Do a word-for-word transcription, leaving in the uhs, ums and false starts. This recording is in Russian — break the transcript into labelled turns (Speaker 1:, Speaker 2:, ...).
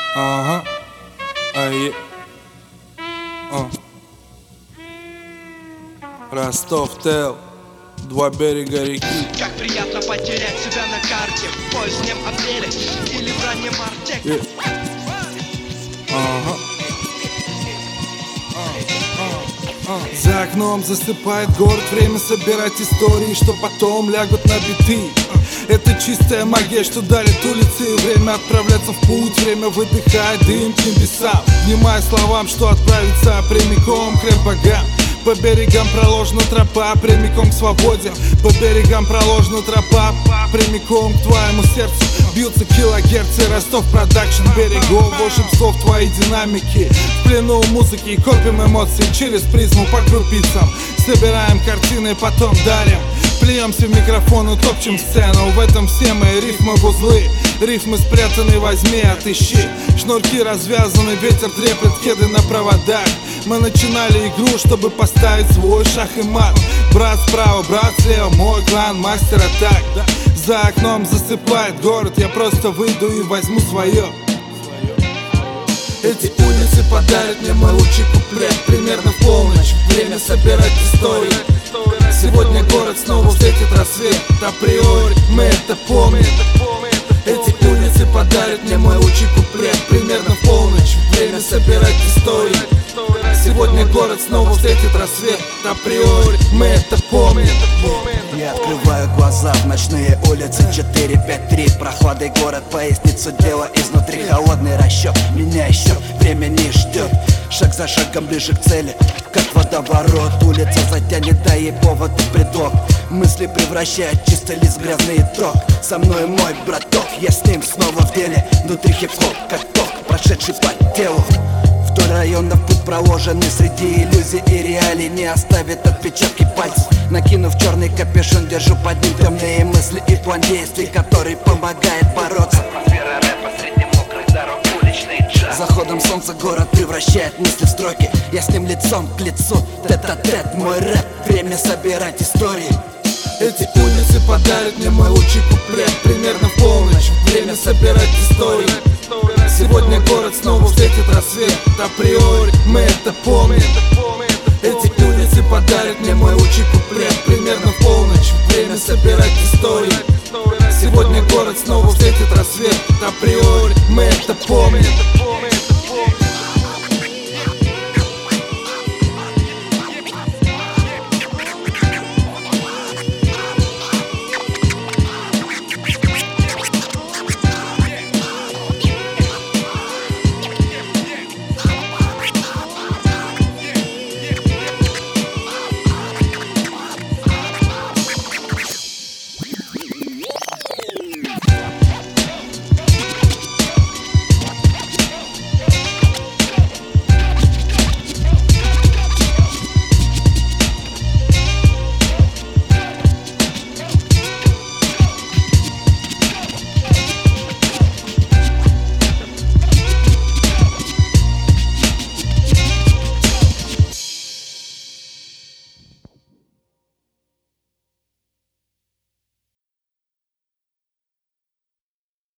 Speaker 1: Ага, ай, а. Ростов Тел, два берега реки.
Speaker 2: Как приятно потерять себя на карте в позднем апреле или в раннем марте.
Speaker 1: Yeah. Ага. За окном засыпает город, время собирать истории, что потом лягут на биты. Это чистая магия, что дарит улицы. Время отправляться в путь, время выдыхать дым к небесам. Внимая словам, что отправиться прямиком к рэп-богам. По берегам проложена тропа, прямиком к свободе. По берегам проложена тропа, прямиком к твоему сердцу. Бьются килогерцы, Ростов продакшн, берегов волшебствов, твои динамики. В плену музыки копим эмоции через призму по крупицам. Собираем картины, потом дарим. Плюемся в микрофон, утопчем сцену. В этом все мои рифмы в узлы. Рифмы спрятаны, возьми, отыщи. Шнурки развязаны, ветер треплет кеды на проводах. Мы начинали игру, чтобы поставить свой шах и мат. Брат справа, брат слева, мой клан, мастер атак. За окном засыпает город, я просто выйду и возьму свое. Эти улицы подарят мне мой лучший куплет. Примерно в полночь, время собирать истории. Сегодня город снова встретит рассвет. Априори, мы это помним. Эти улицы подарят мне мой лучший куплет. Примерно в полночь, время собирать истории. Сегодня город снова встретит рассвет. Априори, мы это помним.
Speaker 3: Я открываю глаза в ночные улицы. Четыре пять три, прохладный город, поясницу дело изнутри. Холодный расчет, меня еще время не ждет. Шаг за шагом ближе к цели, как водоворот. Улица затянет, дай ей повод и предлог. Мысли превращают чистый лист в грязный итог. Со мной мой браток, я с ним снова в деле. Внутри хип-хоп, как ток, прошедший по телу. Вдоль районов путь проложенный среди иллюзий и реалий. Не оставит отпечатки пальцев. Накинув черный капюшон, держу под ним темные мысли и план действий, который помогает бороться.
Speaker 4: Атмосфера рэпа среди мокрых дорог, уличный джаз.
Speaker 3: Заходом солнца город превращает мысли в строки. Я с ним лицом к лицу, тет-а-тет, мой рэп. Время собирать истории.
Speaker 1: Эти улицы подарят мне мой лучший куплет. Примерно в полночь, время собирать истории. Сегодня город снова встретит рассвет. Априори, мы это помним. Эти улицы подарят мне мой лучший куплет. Примерно в полночь, время собирать истории. Сегодня город снова встретит рассвет. Априори, мы это помним.